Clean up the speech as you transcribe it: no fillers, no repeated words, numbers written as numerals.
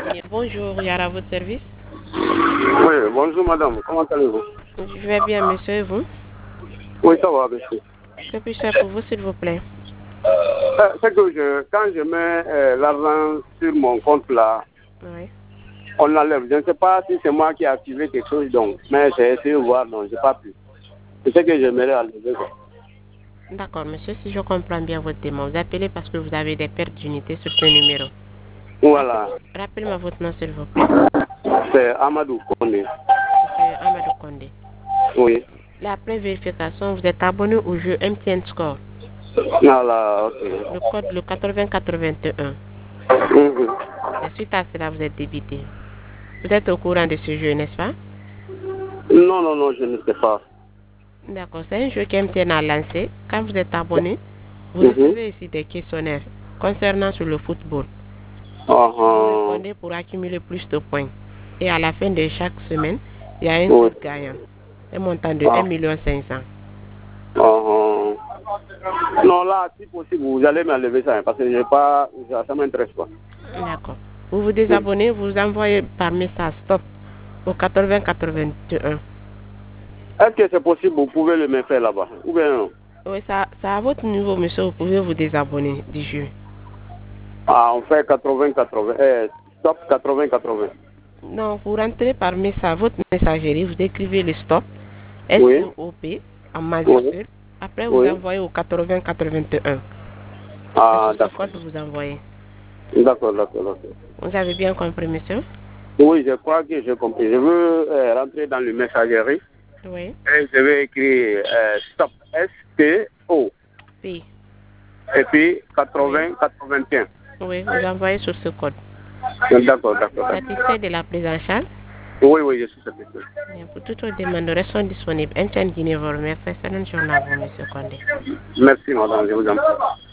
Bien, bonjour, Yara, à votre service. Oui, bonjour madame, comment allez-vous? Je vais bien, monsieur, et vous? Oui, ça va, monsieur. Que puis-je faire pour vous, s'il vous plaît? C'est que quand je mets l'argent sur mon compte là, Oui. on l'enlève. Je ne sais pas si c'est moi qui ai activé quelque chose, donc, mais j'ai essayé de voir, donc je n'ai pas pu. C'est ce que j'aimerais enlever. D'accord, monsieur, si je comprends bien votre demande, vous appelez parce que vous avez des pertes d'unités sur ce numéro. Voilà, Rappelez-moi votre nom, s'il vous plaît. c'est Amadou Kone. Monsieur Amadou Kondé. Oui. La vérification, vous êtes abonné au jeu MTN Score. Voilà, ok. Le code, le 8081. Mhm. Et suite à cela, vous êtes débité. Vous êtes au courant de ce jeu, n'est-ce pas? Non, non, non, je ne sais pas. D'accord, c'est un jeu que MTN a lancé. Quand vous êtes abonné, vous Mhm. recevez ici des questionnaires concernant sur le football. Vous Ah, répondez pour accumuler plus de points. Et à la fin de chaque semaine, il y a un oui. seul gagnant. Un montant de Ah, 1,5 million. ah. Non, là, si possible, vous allez m'enlever ça, hein, parce que j'ai pas, ça m'intéresse pas. D'accord. Vous vous Mm. désabonnez, vous envoyez par message stop au 8081. Est-ce que c'est possible, vous pouvez le me faire là-bas? Ou bien non? Oui, ça à votre niveau, monsieur, vous pouvez vous désabonner du jeu. Ah, on fait 80-80. Stop 80-80. Non, vous rentrez par message, votre messagerie, vous écrivez le stop, Oui, STOP, en oui, majuscule. Après, vous oui. envoyez au 8081. C'est Ah, sur ce d'accord. code que vous envoyez. D'accord, d'accord, d'accord. Vous avez bien compris, monsieur? Oui, je crois que j'ai compris. Je veux rentrer dans le messagerie Oui. et je vais écrire stop, S-T-O, P. et puis Oui. 80-81. Oui, vous envoyez sur ce code. D'accord, d'accord, d'accord. Satisfait de la prise en charge? Oui, oui, je suis satisfait. Bien, pour toutes vos demandes, sont disponibles. Un Guinée vous remercie. Excellente journée à vous, monsieur Condé. Merci, madame, je vous en prie.